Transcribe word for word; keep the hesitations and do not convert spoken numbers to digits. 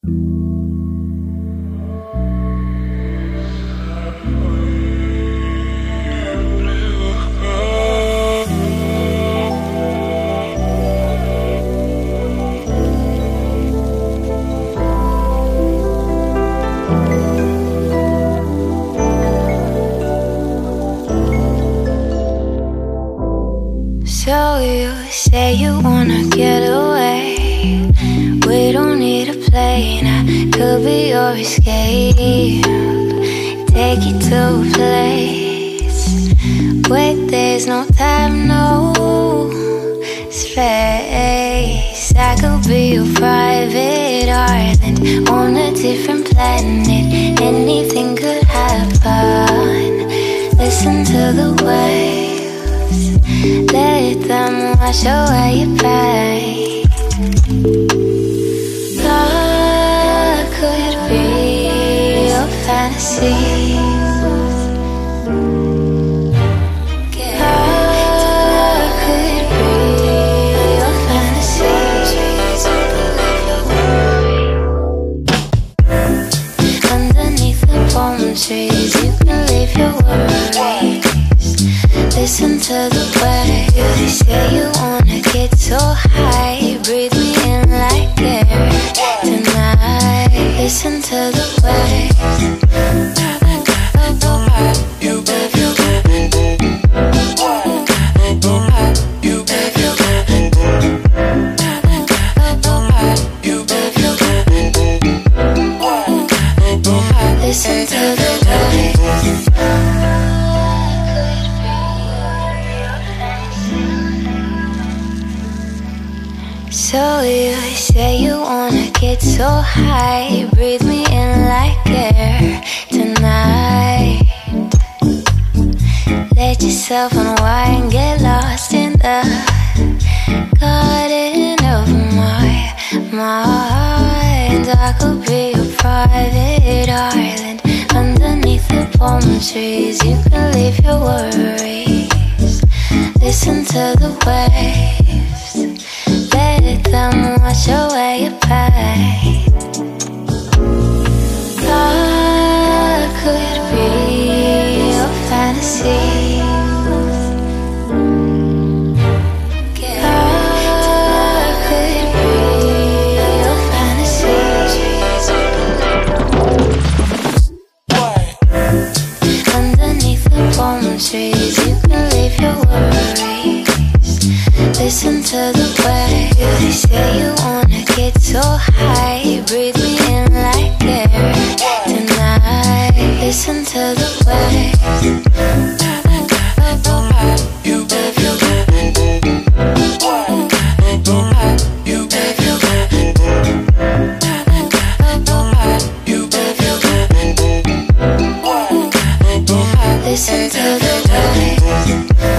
So you say you wanna get away. We don't need a plane, I could be your escape. Take you to a place where there's no time, no space. I could be your private island on a different planet. Anything could happen. Listen to the waves, let them wash away your pain. Love could be your fantasy. Love could be your fantasy. Underneath the palm trees, you can leave your worries. Listen to the waves. You say you wanna get so high. Breathe me in like air tonight. Listen to the waves. You if you you if you you if you listen to the waves. So you say you wanna get so high. Breathe me in like air tonight. Let yourself unwind, get lost in the garden of my mind. I could be your private island underneath the palm trees. You can leave your worries. Listen to the waves, let them wash away your pain. Love could be your fantasy. Love could be your fantasy. Underneath the palm trees, you can leave your worries. Listen to the waves. You say you wanna get so high. Breathe me in like air tonight. Listen to the waves. You if you you if you you if you listen to the waves.